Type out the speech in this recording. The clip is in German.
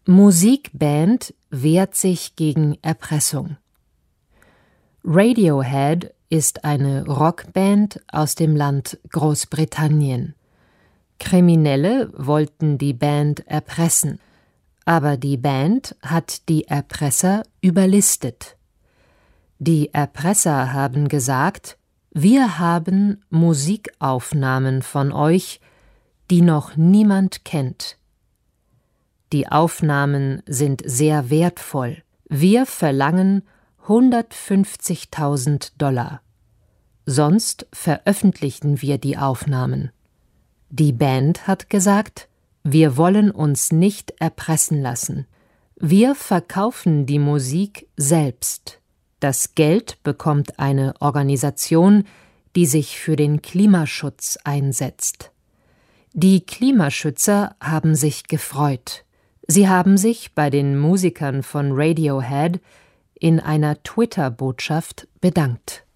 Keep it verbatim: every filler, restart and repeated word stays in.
Musikband wehrt sich gegen Erpressung. Radiohead ist eine Rockband aus dem Land Großbritannien. Kriminelle wollten die Band erpressen, aber die Band hat die Erpresser überlistet. Die Erpresser haben gesagt: Wir haben Musikaufnahmen von euch, die noch niemand kennt. Die Aufnahmen sind sehr wertvoll. Wir verlangen hundertfünfzigtausend Dollar. Sonst veröffentlichen wir die Aufnahmen. Die Band hat gesagt: Wir wollen uns nicht erpressen lassen. Wir verkaufen die Musik selbst. Das Geld bekommt eine Organisation, die sich für den Klimaschutz einsetzt. Die Klimaschützer haben sich gefreut. Sie haben sich bei den Musikern von Radiohead in einer Twitter-Botschaft bedankt.